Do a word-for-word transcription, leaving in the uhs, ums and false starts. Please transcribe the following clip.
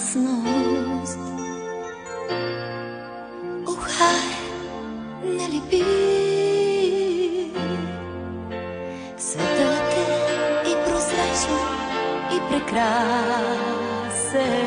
опасност. Ухай, не липи, светът е и прозрачен, и прекрасен.